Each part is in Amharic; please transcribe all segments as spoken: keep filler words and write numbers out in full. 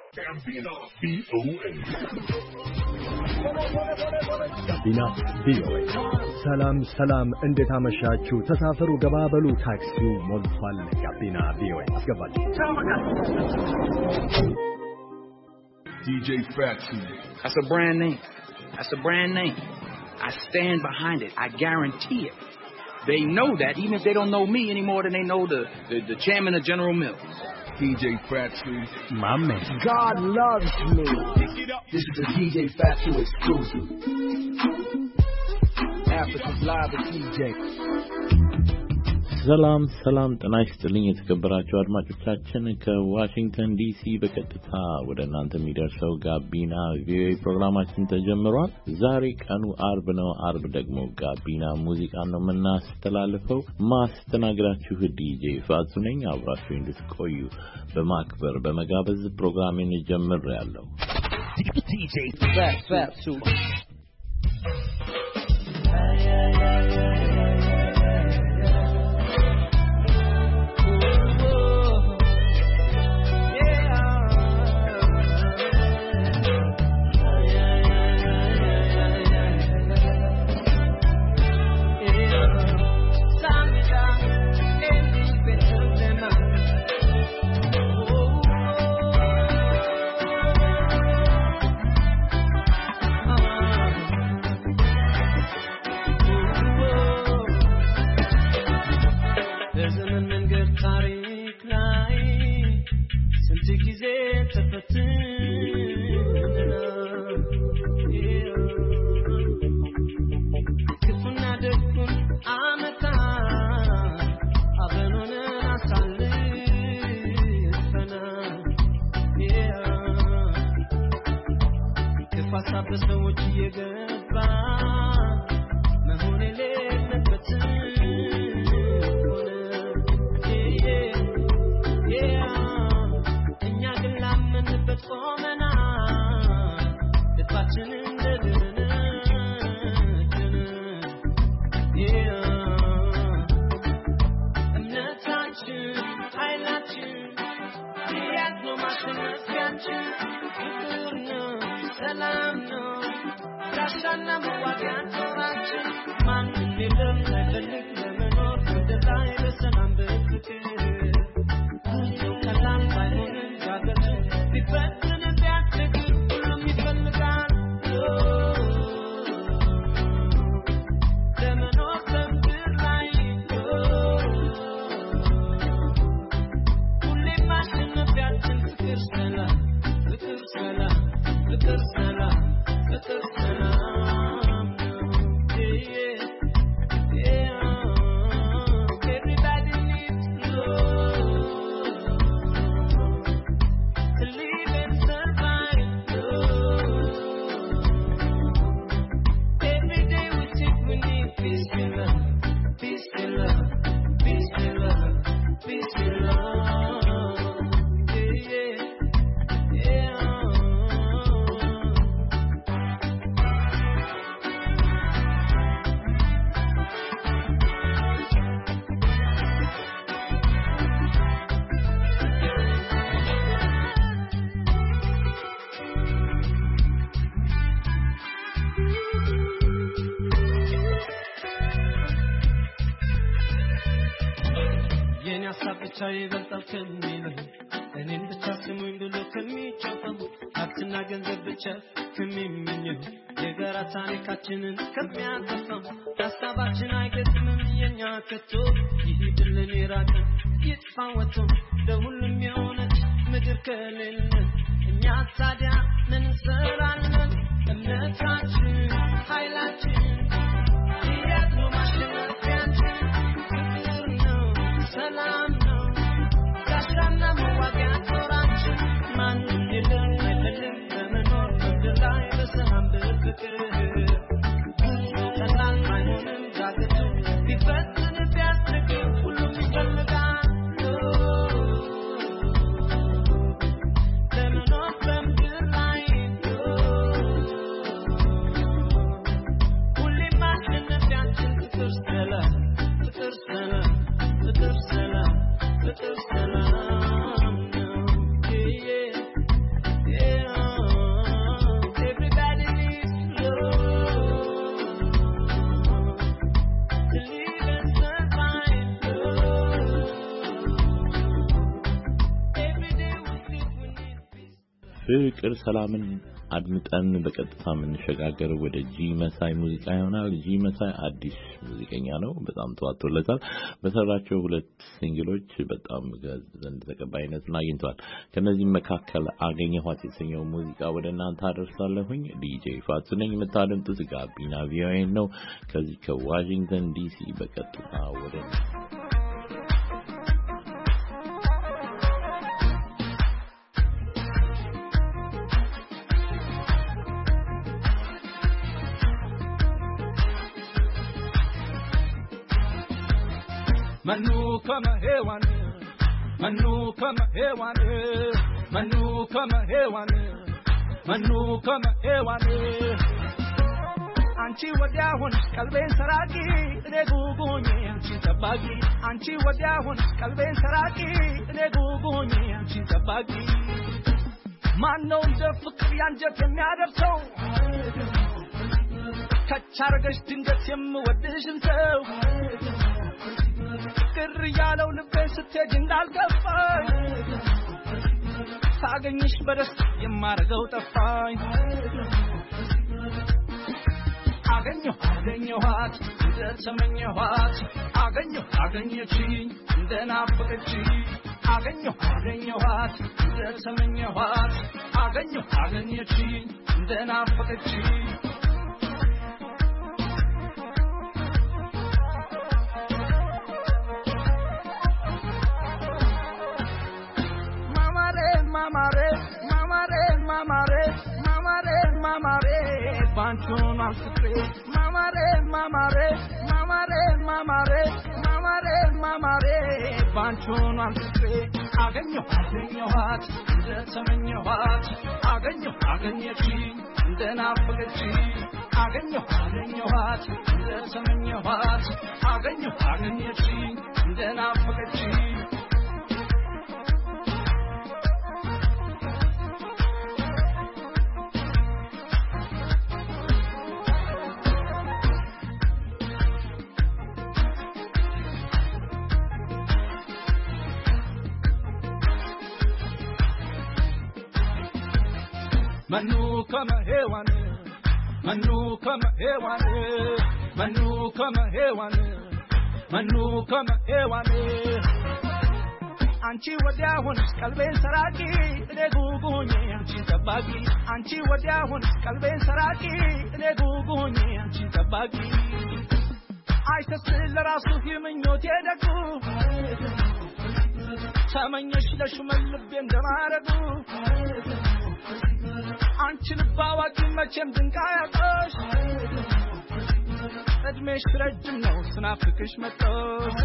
ጋቢና ቪኦኤ ጋቢና ቪኦኤ ሰላም ሰላም እንዴት አመሻችሁ ተሳፈሩ ገባበሉ ታክሲው ሞልቷል ጋቢና ቪኦኤ አስገባችሁ D J Fatsu. That's a brand name. That's a brand name. I stand behind it. I guarantee it. They know that, even if they don't know me any more than they know the, the, the chairman of General Mills. D J Fatsu. My man. God loves me. This is a D J Fatsu exclusive. Africa's live with D J. ሰላም ሰላም ጤና ይስጥልኝ የተከበራችሁ አድማጮቻችን ከዋሽንግተን ዲሲ በቀጥታ ወደ እናንተ የሚደርሰው ጋቢና ቪኦኤ ፕሮግራማችን ተጀምሯል። ዛሬ ቀኑ አርብ ነው። አርብ ደግሞ ጋቢና ሙዚቃ ነው የምናስተላልፈው። ማስተናገዳችሁ ዲጄ ፋቱ ነኝ። አብራችሁ እንድትቆዩ በማክበር በመጋበዝ ፕሮግራሜን ጀምሬያለሁ። ዲጄ ፋቱ Lemon off them good light. ፍቅር ሰላምን አድምጠን በቀጥታ የምንሸጋገር ወደ ጂ መሳይ ሙዚቃ ይሆናል። ጂ መሳይ አዲስ ሙዚቀኛ ነው። በጣም ተዋጥቶለታል። በሰራቸው ሁለት ሲንግሎች በጣም ዘንድ ተቀባይነትን አግኝቷል። ከነዚህ መካከል አገኘኋት የተሰኘው ሙዚቃ ወደ እናንተ አደርሳለሁኝ። ዲጄ ፋቱ ነኝ። የምታደምጡት ጋቢና ቪኦኤ ነው። ከዚህ ከዋሽንግተን ዲሲ በቀጥታ ወደ Manu kama hewani, Manu kama hewani, Manu kama hewani, Manu kama hewani. Anchi wadiyahun kalben saraki, ne gugunye anchi tabagi. Anchi wadiyahun kalben saraki, ne gugunye anchi tabagi. Mano unde fikri anjet yemiyadefso, kachargash dinget yemwadishin so. ቅር ያለው ልቤ ስትሄጂ እንዳልገባኝ ሳገኝሽ በደስታ የማረገው ጠፋኝ አገኘሁ አገኘኋት እንደተመኘኋት አገኘሁ አገኘችኝ እንደናፈቀችኝ አገኘሁ አገኘኋት እንደተመኘኋት አገኘሁ አገኘችኝ እንደናፈቀችኝ Mamare, mamare, mamare, mamare, mamare, banchon al sukre. Mamare, mamare, mamare, mamare, mamare, mamare, banchon al sukre. Aganyo, aganyo hat, ndetamenyo hat. Aganyo, aganyo chi, ndenafagachi. Aganyo, aganyo hat, ndetamenyo hat. Aganyo, aganyo chi, ndenafagachi. Manu kama hewani, Manu kama hewani, Manu kama hewani, Manu kama hewani. Anchi wadiyahun kalben saraki, ne gugunye anchi tabagi. Anchi wadiyahun kalben saraki, ne gugunye anchi tabagi. Aisha silla rasu himinyo tedagu, samanyash lashmal lubben damaragu. አንቺን ባዋቂ መቼም ድንቃያቆሽ እድሜሽ ረጅም ነው ስናፍቅሽ መጣሽ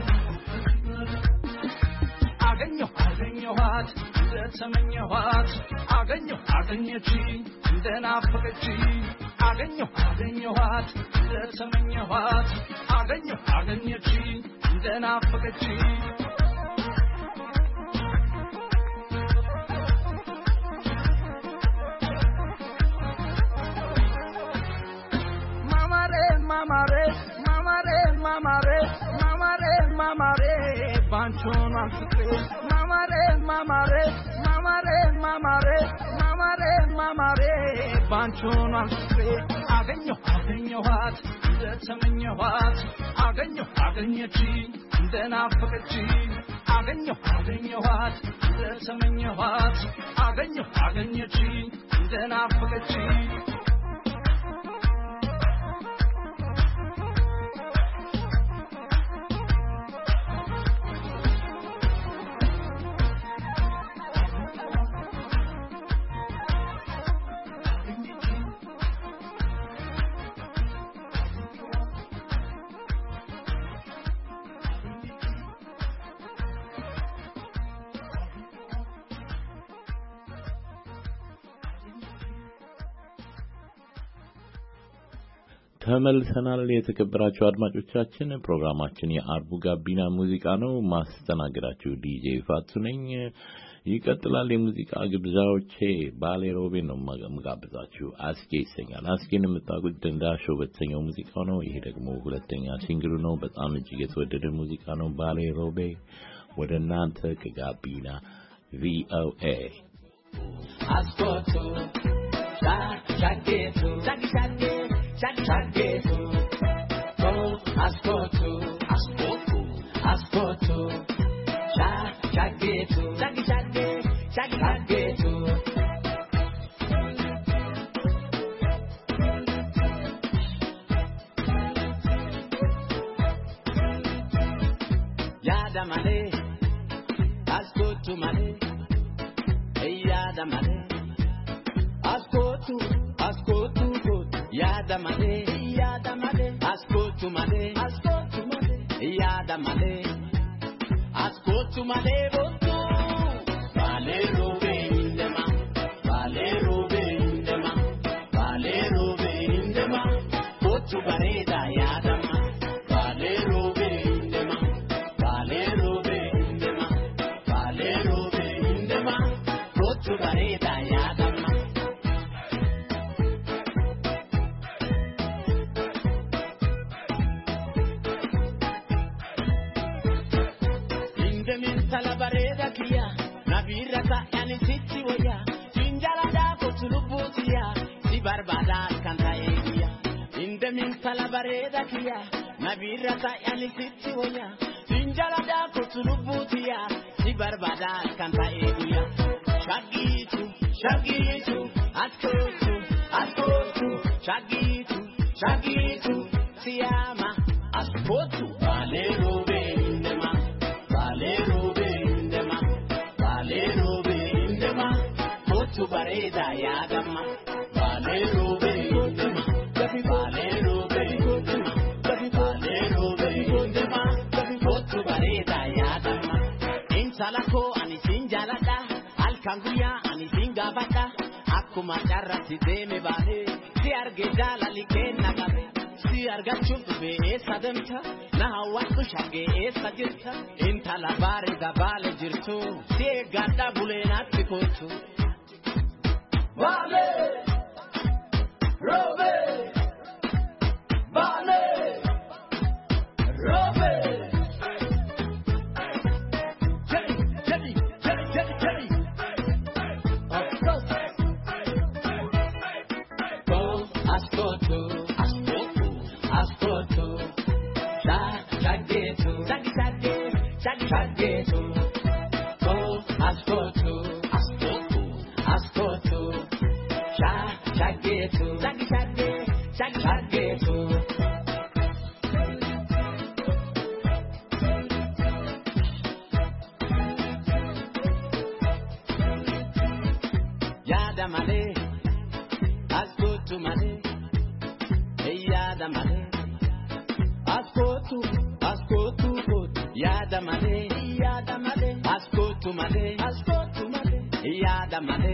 አገኘሁ አገኘኋት እንደተመኘኋት አገኘሁ አገኘችኝ እንደናፈቀችኝ አገኘሁ አገኘኋት እንደተመኘኋት አገኘሁ አገኘችኝ እንደናፈቀችኝ Mamare, mamare, mamare, mamare, mamare, banchon al sukre. Mamare, mamare, mamare, mamare, mamare, mamare, banchon al sukre. Aganyo, aganyo hat, ndetamenyo hat. Aganyo, aganyeching, ndenafagaching. Aganyo, aganyo hat, ndetamenyo hat. Aganyo, aganyeching, ndenafagaching. ተመልሰናል። የተከበራችሁ አድማጮቻችን ፕሮግራማችን የአርቡ ጋቢና ሙዚቃ ነው። ማስተናገዳችሁ ዲጄ ፋቱ ነኝ። ይቀጥላል። የሙዚቃ ግብዣዎቼ ባሌ ሮቤ ነው ማጋብዛችሁ። አስኬ ይሰኛል። አስኬን የምታውቁት ደንዳሾ በተሰኘው ሙዚቃ ነው። ይሄ ደግሞ ሁለተኛ ሲንግሉ ነው። በጣም እጅግ የተወደደ ሙዚቃ ነው። ባሌ ሮቤ ወደ እናንተ ከጋቢና ቪኦኤ ascolto, shaggeto, shaggy shaggy, shaggy shaggeto, oh ascolto, ascolto, ascolto, shaggeto, shaggy shaggy, shaggy shaggeto. Yada male, ascolto male, yada male, ascolto, ascolto, yada male, yada male, ascolto male, ascolto male, yada male, ascolto male, voto, vale robe in the man, vale robe in the man, vale robe in the man, voto bareda yada man, vale robe in the man. Nabirata yani siti waya Jinjala da kutulubutia Si barbada kanta egia Inde min talabareda kia Nabirata yani siti waya Jinjala da kutulubutia Si barbada kanta egia Shagitu, shagitu Askotu, askotu Shagitu, shagitu Siyama, askotu Valero bendema Valero bendema to bareda yadama valero bendema valero bendema valero bendema to bareda yadama insalako ani sinjalada alkanguya ani singabada akuma darati deme bale si argejala likena gabe si argachu be esadamta na hawatu shage esagita intala bareda bale jirtu si gada bulena tikotu Vale, Robe, Vale, Robe. Jenny, Jenny, Jenny, Jenny, Jenny. Oh, ascolto, ascolto, ascolto. Shaggeto, shaggy, shaggy, shaggy, shaggeto. Oh, ascolto, ascolto, ascolto. Shaggeto, shaggy, shaggy, shaggy, shaggeto. Yada male, ascolto male, yada male, ascolto, ascolto, yada male, yada male, ascolto male, ascolto male, yada male.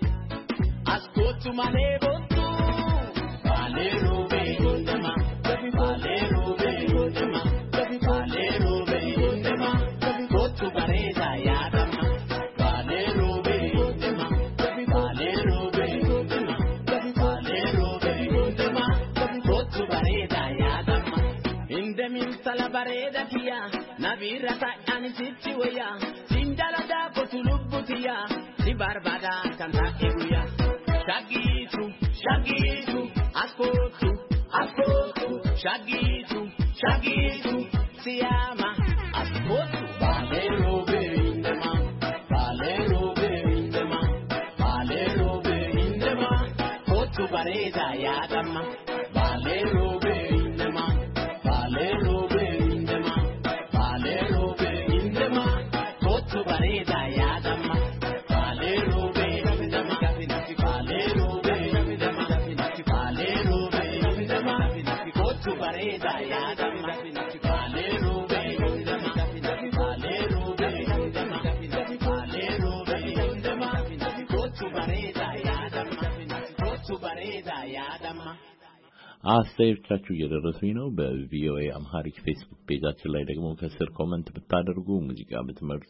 Ascolto male voto, valero bendema, valero bendema, valero bendema, voto bareda yadama, valero bendema, valero bendema, valero bendema, voto bareda yadama. Inde min sala bareda kia, nabirata ani siti waya, sindala da kotulubutia, si barbada kanta eguya. Shagitu, shagitu, ascolto, ascolto, shagitu, shagitu, siyama, ascolto, valero bendema, valero bendema, valero bendema, voto bareda yadama, valero bendema, valero bendema, valero bendema, voto bareda yadama, valero bendema. Valero bendema, valero bendema, voto bareda yadama, valero bendema, valero bendema, valero bendema, voto bareda yadama, voto bareda yadama. አስተያየቶቻችሁ እየደረሱኝ ነው። በቪኦኤ አምሃሪክ ፌስቡክ ፔጃችን ላይ ደግሞ ከስር ኮሜንት ብታደርጉ ሙዚቃ ብትመርጡ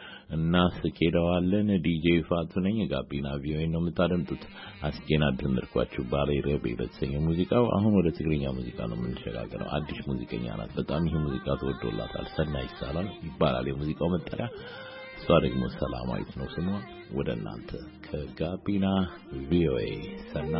እናስኬደዋለን። ዲጄ ፋቱ ነኝ። ጋቢና ቪኦኤ ነው የምታደምጡት። አስኬና ድምርኳችሁ ባሌ ረቤ በተሰኘ ሙዚቃው። አሁን ወደ ትግርኛ ሙዚቃ ነው የምንሸጋገረው። አዲስ ሙዚቀኛ ናት። በጣም ይሄ ሙዚቃ ተወዶላታል። ሰናይ ይሳላል ይባላል የሙዚቃው መጠሪያ። እሷ ደግሞ ሰላማዊት ነው ስሟ። ወደ እናንተ ከጋቢና ቪኦኤ ሰና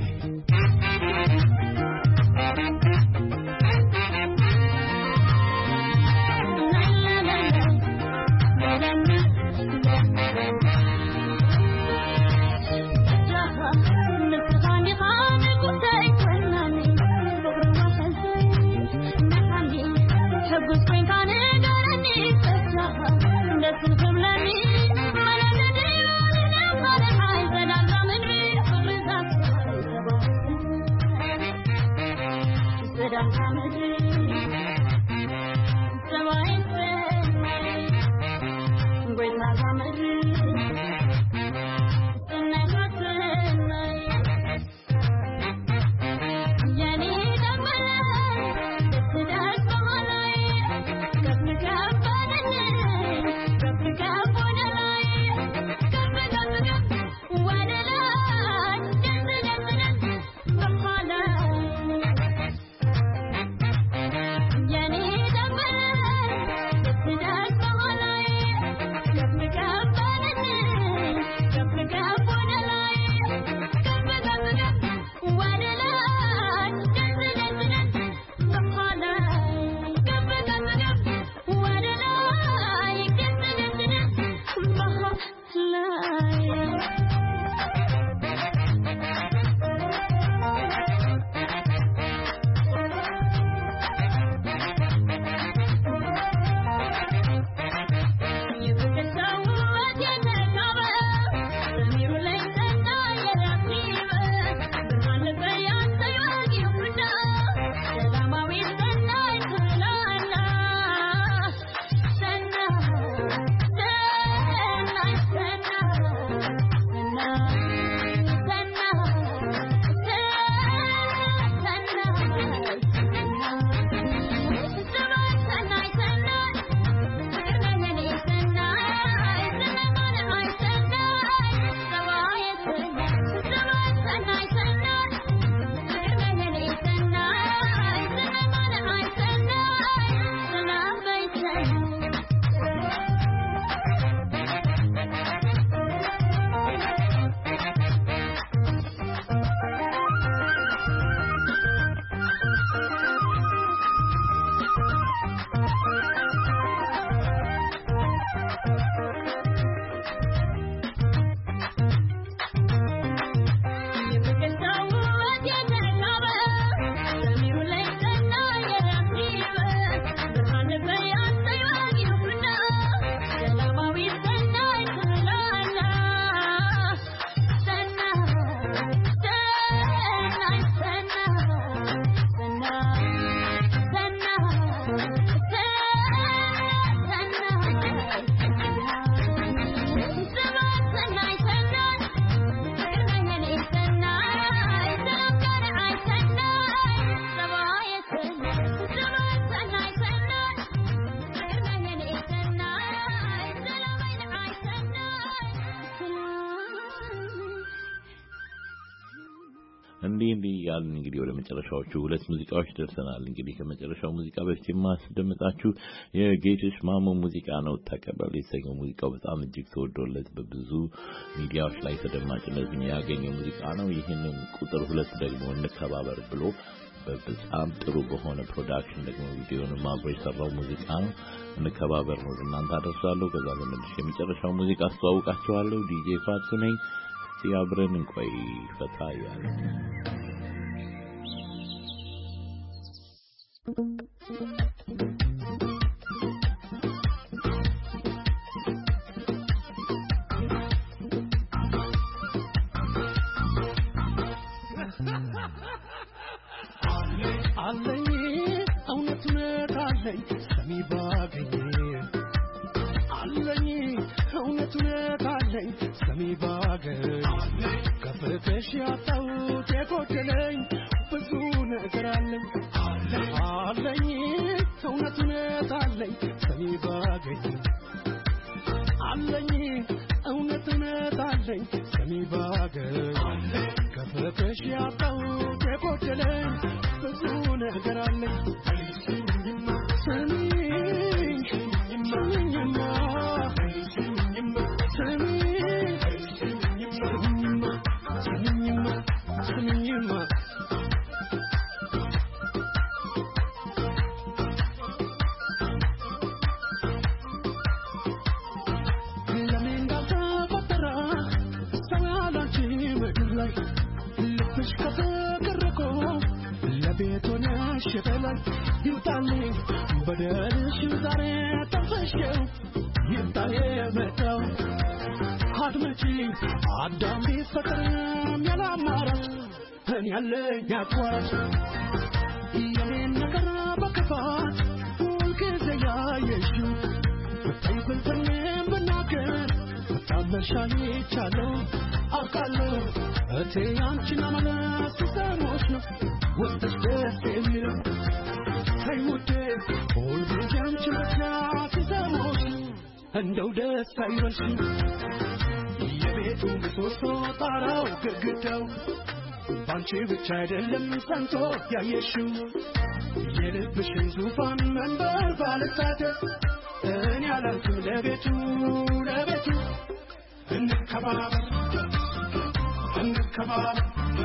እንዴ እንዴ ያልን እንግዲህ ወደ መጨረሻዎቹ ሁለት ሙዚቃዎች ደርሰናል። እንግዲህ ከመጨረሻው ሙዚቃ በፊት የማስደምጣችሁ የጌትሽ ማሞ ሙዚቃ ነው። ተቀበል የተሰኘው ሙዚቃው በጣም እጅግ ተወዶለት በብዙ ሚዲያዎች ላይ ተደማጭነትን ያገኘ ሙዚቃ ነው። ይህንን ቁጥር ሁለት ደግሞ እንከባበር ብሎ በጣም ጥሩ በሆነ ፕሮዳክሽን ደግሞ ቪዲዮውን ማብሮ የሰራው ሙዚቃ ነው። እንከባበር ነው እናንተ አደርሳለሁ። ከዛ በመልሽ የመጨረሻው ሙዚቃ አስተዋውቃችኋለሁ። ዲጄ ፋቱ ነኝ። ሲያብረን እንቆይ ፈታ ያለ አለኝ እውነት ነካለኝ ሰሚ ባገኝ አለኝ እውነት ነካለኝ ሰሚ ባገኝ ከፍቅሽ ያጣሁት የጎደለኝ ብዙ ነገር አለኝ አለኝ እውነት ነካለኝ ሰሚ ባገኝ አለኝ እውነት ነካለኝ ሰሚ ባገኝ ከፍቅሽ ያጣሁት የጎደለኝ ብዙ ነገር አለኝ ስሚኝ ስሚኝማ ካንቺ በላይ ይውጣልኝ በደልሽ ዛሬ ተፈሸው ይምጣዬ መጣው አድመጪ አዳም ቢፈቅርም ያላማራጭ እኔ ያለኝ አቋራጭ የኔን ነገር በክፋት ሁልጊዜ ያየሽው ብታይብልተኝም ብናገር ብታመሻል ይቻለው አውቃለሁ እቴ አንቺን አመለስ ሲሰሞች ነው ውስጥሽ ደስ የሚለው ተይ ውዴ ሁልጊዜ አንቺን ብቻ ሲሰሞች እንደው ደስ አይበልሽም የቤቱ ምሰሶ ጣራው ግድግዳው ባንቺ ብቻ አይደለም ሰንቶ ያየሽው የልብሽን ዙፋን መንበር ባልሳተፍ እኔ አላልኩም ለቤቱ ለቤቱ እንከባበር እንከባበር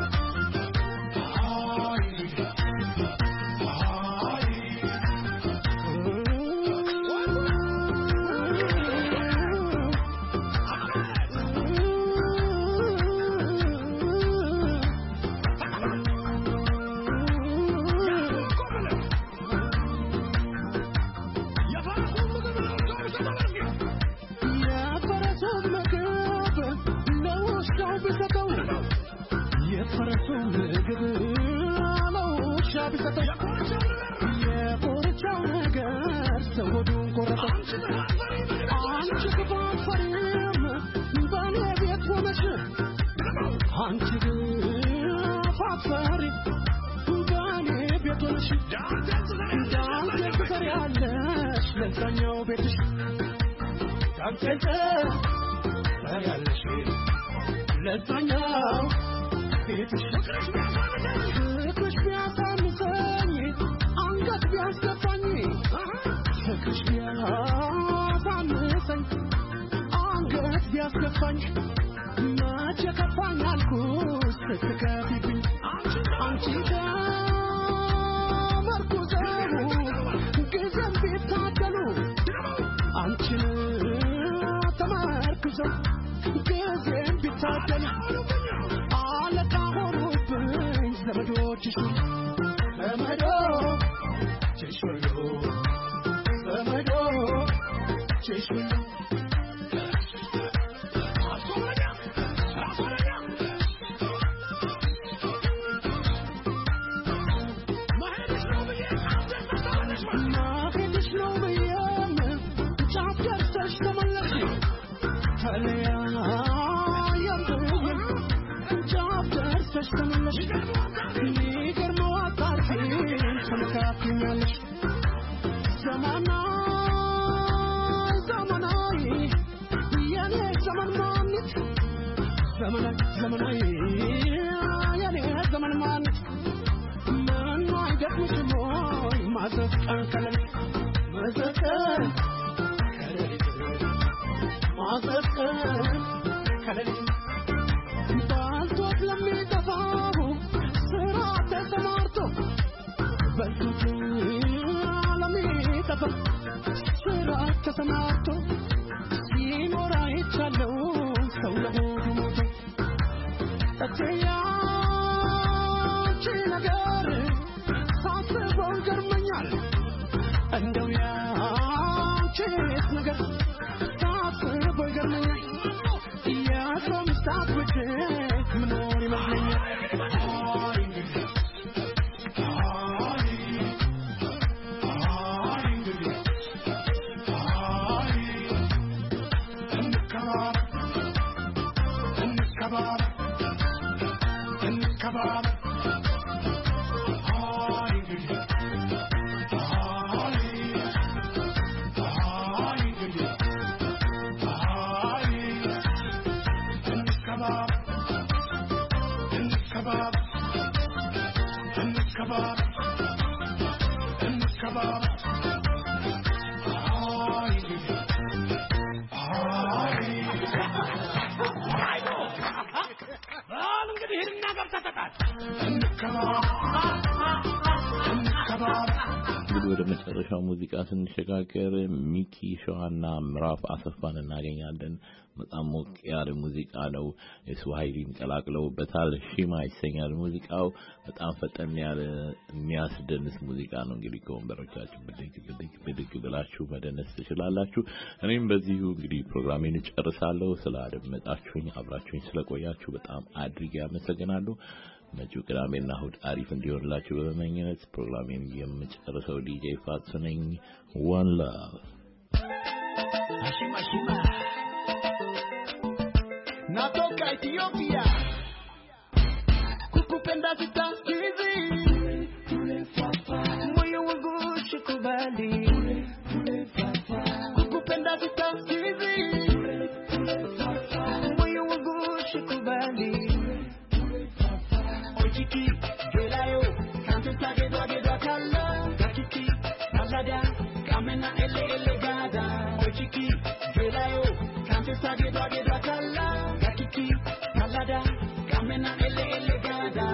ወደ መጨረሻው ሙዚቃ ስንሸጋገር ሚኪ ሸዋና ምዕራፍ አሰፋን እናገኛለን። በጣም ሞቅ ያለ ሙዚቃ ነው። ስዋሂሊን ቀላቅለውበታል። ሺማ ይሰኛል ሙዚቃው። በጣም ፈጠን ያለ የሚያስደንስ ሙዚቃ ነው። እንግዲህ ከወንበሮቻችሁ ብድግ ብድግ ብድግ ብላችሁ መደነስ ትችላላችሁ። እኔም በዚሁ እንግዲህ ፕሮግራሜን ጨርሳለሁ። ስላደመጣችሁኝ አብራችሁኝ ስለቆያችሁ በጣም አድርጌ አመሰግናለሁ። መጪው ቅዳሜና እሑድ አሪፍ እንዲሆንላችሁ በመመኘት ፕሮግራሜን የምጨርሰው ዲጄ ፋትሱ ነኝ። One love. Shima shima. Natoka Ethiopia. Kukupenda sitaskizi. Moyo wangu shikubali. Kukupenda sitaskizi. Moyo wangu shikubali. Ojiki gelayo kanto tage doge dokalla. Dakiki nalada kamena ele ele gada. Ojiki gelayo kanto tage doge dokalla. Dakiki nalada kamena ele ele gada.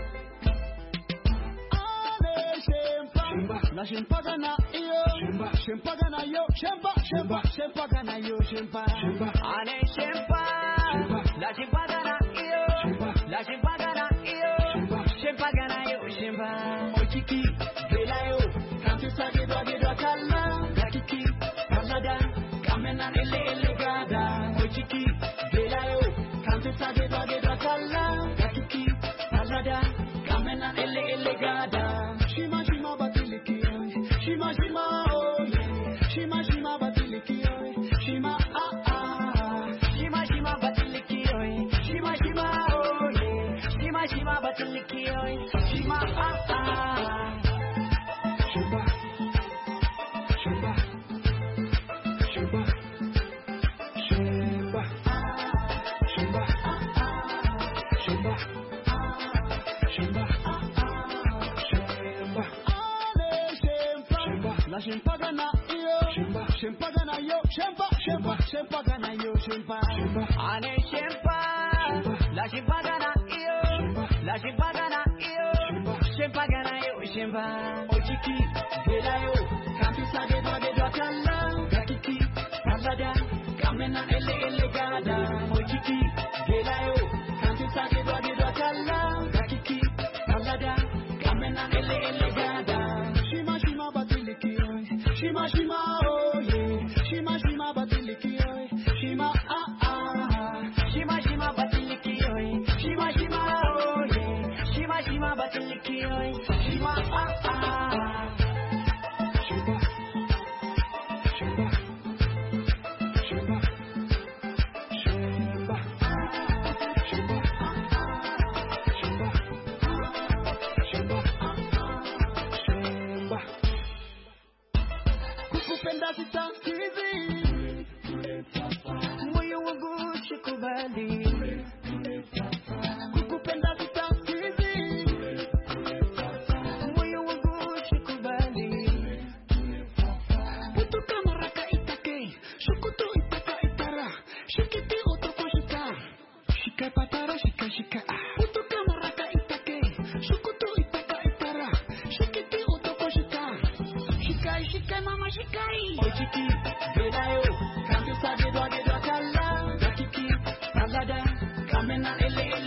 Ale shempa la shempa gana iyo shempa shempa gana yo shempa shempa shempa gana yo shempa ale shempa la shempa gana iyo la shempa gana iyo shempa gana yo shempa ojiki gelayo kanto tage doge dokalla. Dakiki nalada kamena ele ele gada. Ojiki gelayo kanto tage doge dokalla. Dakiki nalada kamena ele ele gada. Shima shima batiliki shima shima oh yeah. Shima shima batiliki shima ah ah. Shima shima batiliki shima shima oh yeah. Shima shima batiliki shima ah ah. Shima shima shima shima shima shima shima shima ale shimpa la shimpa gana iyo shimpa gana yo shimpa shimpa shimpa gana yo shimpa ale shimpa la shimpa gana iyo la shimpa gana iyo shimpa gana yo shimpa ojiki gelayo kanto tage doge dokalla. Dakiki nalada kamena ele ele gada. Ojiki gelayo kanto tage doge dokalla. Dakiki nalada kamena ele ele gada. Shima shima batiliki shima shima oh yeah. Shima shima batiliki shima ah ah. Shima shima batiliki shima shima oh yeah. Shima shima batiliki shima ah ah. Shima shima shima shima shima shima shima shima kukupenda sitaskizi. Moyo wangu shikubali. Kukupenda sitaskizi. Moyo wangu shikubali. Putu kamaraka itake shukutu itaka itara shikiti otoko shika shika patara shika shika. Putu kamaraka itake shukutu itaka itara shikiti otoko shika shika shika mama shikai. Ojiki gelayo kanto tage doge dokalla. Dakiki nalada kamena ele ele